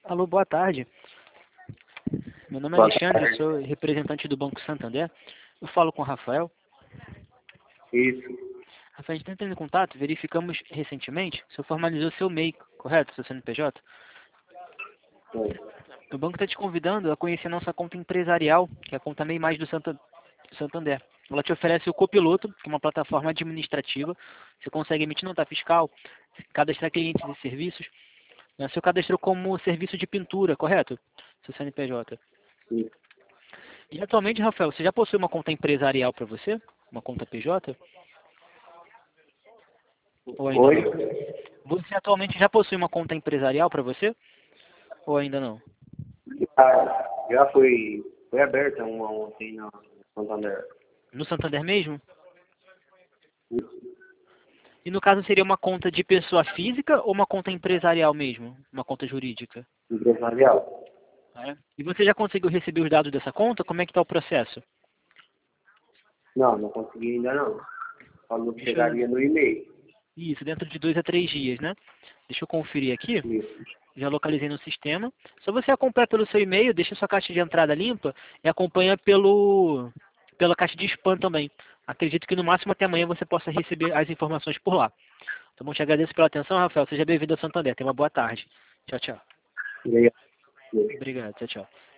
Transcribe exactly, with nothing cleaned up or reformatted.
Alô, boa tarde. Meu nome é Boa Alexandre, tarde. sou representante do Banco Santander. Eu falo com o Rafael. Isso. Rafael, a gente está entrando em contato, verificamos recentemente, o senhor formalizou seu M E I, correto? Seu C N P J? Sim. O banco está te convidando a conhecer nossa conta empresarial, que é a conta M E I Mais do Santa- Santander. Ela te oferece o Copiloto, que é uma plataforma administrativa. Você consegue emitir nota fiscal, cadastrar clientes e serviços. O senhor cadastrou como serviço de pintura, correto? Seu C N P J. Sim. E atualmente, Rafael, você já possui uma conta empresarial para você? Uma conta P J? Ou ainda Oi? não? Você atualmente já possui uma conta empresarial para você? Ou ainda não? Já, já foi, foi aberta uma ontem na Santander. No Santander mesmo? Isso. E no caso seria uma conta de pessoa física ou uma conta empresarial mesmo? Uma conta jurídica? Empresarial? É. E você já conseguiu receber os dados dessa conta? Como é que está o processo? Não, não consegui ainda não. Falou que Deixa eu... chegaria no e-mail. Isso, dentro de dois a três dias, né? Deixa eu conferir aqui. Isso. Já localizei no sistema. Só você acompanha pelo seu e-mail, deixa sua caixa de entrada limpa e acompanha pelo pela caixa de spam também. Acredito que no máximo até amanhã você possa receber as informações por lá. Então, bom, te agradeço pela atenção, Rafael. Seja bem-vindo ao Santander. Tenha uma boa tarde. Tchau, tchau. E aí, Obrigado. Tchau, tchau.